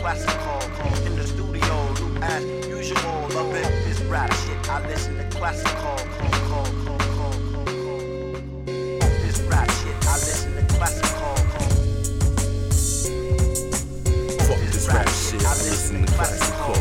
classical. In the studio, new as usual. Love it, this rap shit. I listen to classical. This rap shit. I listen to classical. Fuck this rap shit. I listen to classical.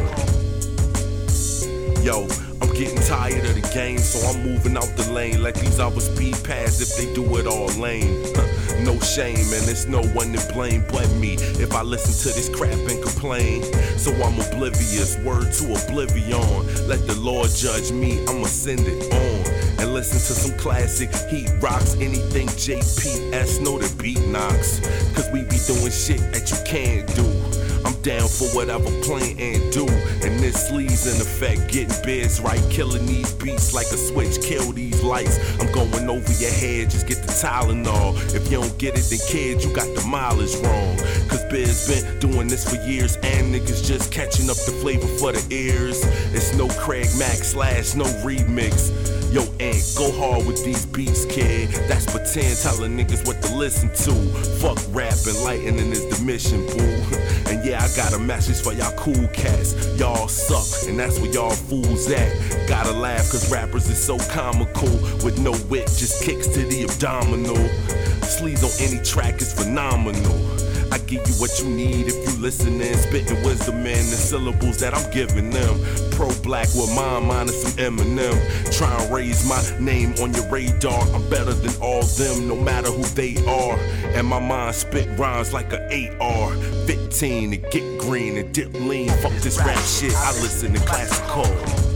Yo, I'm getting tired of the game, so I'm moving out the lane. Let these others speed past if they do it all lame. No shame, and there's no one to blame but me if I listen to this crap and complain. So I'm oblivious, word to oblivion. Let the Lord judge me, I'ma send it on. And listen to some classic heat rocks. Anything JPS, know the beat knocks. Cause we be doing shit that you can't do. I'm down for whatever plan and do. And this leaves in effect, getting biz right. Killing these beats like a switch, kill these lights. I'm going over your head, just get the Tylenol. If you don't get it, then kid, you got the mileage wrong. Cause Biz been doing this for years, and niggas just catching up the flavor for the ears. It's no Craig Mack / no remix. Yo, Ant, go hard with these beats, kid. That's pretend telling niggas what to listen to. Fuck rap, enlightening is the mission, boo. And yeah, I got a message for y'all cool cats. Y'all suck, and that's where y'all fools at. Gotta laugh, cause rappers is so comical. With no wit, just kicks to the abdominal. Sleeves on any track is phenomenal. I give you what you need if you listening. Spitting wisdom in the syllables that I'm giving them. Pro-black with mine minus some Eminem. Try and raise my name on your radar. I'm better than all them, no matter who they are. And my mind spit rhymes like a 8R. 15 to get green and dip lean. Fuck this rap shit, I listen to classical.